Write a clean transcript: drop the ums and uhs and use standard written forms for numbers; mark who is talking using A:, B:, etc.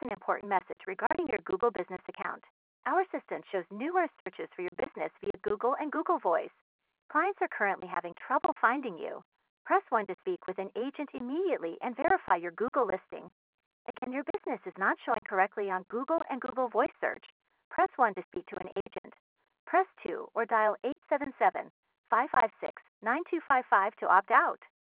A: an important message regarding your Google Business account. Our assistant shows numerous searches for your business via Google and Google Voice. Clients are currently having trouble finding you. Press 1 to speak with an agent immediately and verify your Google listing. Again, your business is not showing correctly on Google and Google Voice search. Press 1 to speak to an agent. Press 2 or dial 877-556-9255 to opt out.